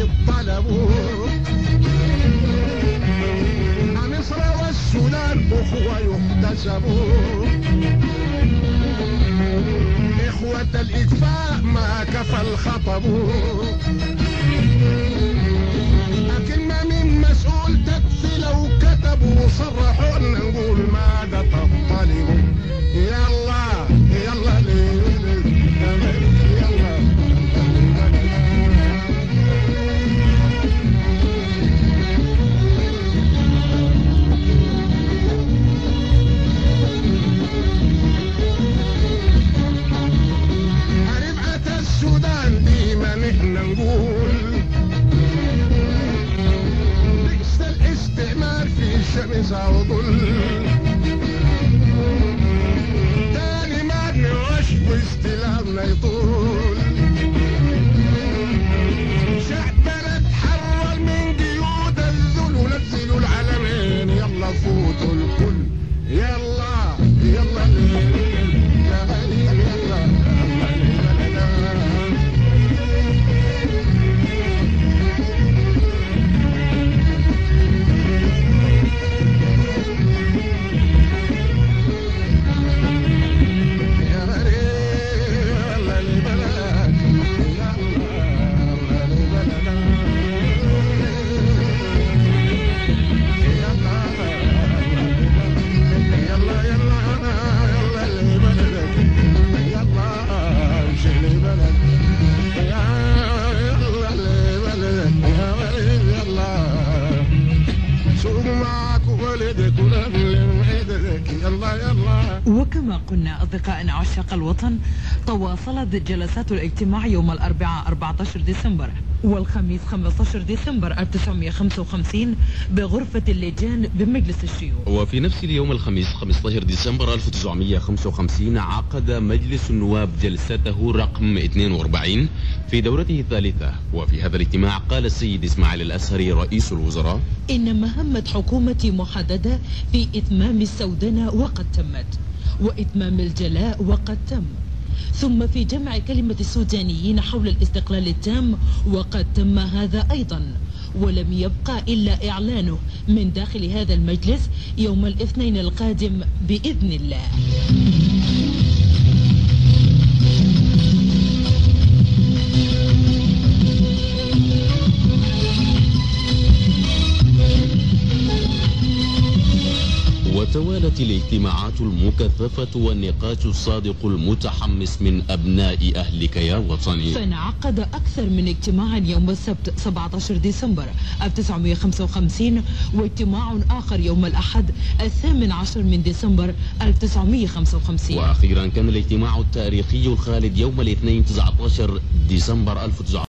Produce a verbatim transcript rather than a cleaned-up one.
الطلب، مصر والسودان أخوة يحتسبوا، إخوة الإكفاء ما كفى الخطب، كلمة من مسؤول تكفي لو كتبوا صرحوا نقول ماذا تطلبوا. يلا يلا يلا ربعة السودان ديما نحن نقول بئس الاستعمار في الشمس او ظل، تاني ما نوش واستلامنا يطول، شعبنا اتحرر من قيود الذل ونزلوا العلمين يلا فوتوا الكل. يلا يلا وكما قلنا أصدقائنا عشاق الوطن، تواصلت جلسات الاجتماع يوم الأربعاء أربعة عشر ديسمبر والخميس خمسة عشر ديسمبر ألف وتسعمئة وخمسة وخمسين بغرفة اللجان بمجلس الشيوخ. وفي نفس اليوم الخميس خمسة عشر ديسمبر ألف وتسعمئة وخمسة وخمسين عقد مجلس النواب جلسته رقم اثنين وأربعين في دورته الثالثة. وفي هذا الاجتماع قال السيد إسماعيل الأزهري رئيس الوزراء: إن مهمة حكومتي محددة في إتمام السودنة وقد تمت، وإتمام الجلاء وقد تم، ثم في جمع كلمة السودانيين حول الاستقلال التام وقد تم هذا أيضا، ولم يبقى إلا إعلانه من داخل هذا المجلس يوم الاثنين القادم بإذن الله. وتوالت الاجتماعات المكثفة والنقاش الصادق المتحمس من أبناء أهلك يا وطني. فانعقد أكثر من اجتماع يوم السبت سبعة عشر ديسمبر ألف وتسعمئة وخمسة وخمسين، واجتماع آخر يوم الأحد الثامن عشر من ديسمبر ألف وتسعمئة وخمسة وخمسين. وأخيرا كان الاجتماع التاريخي الخالد يوم الاثنين تسعة عشر ديسمبر ألف وتسعمئة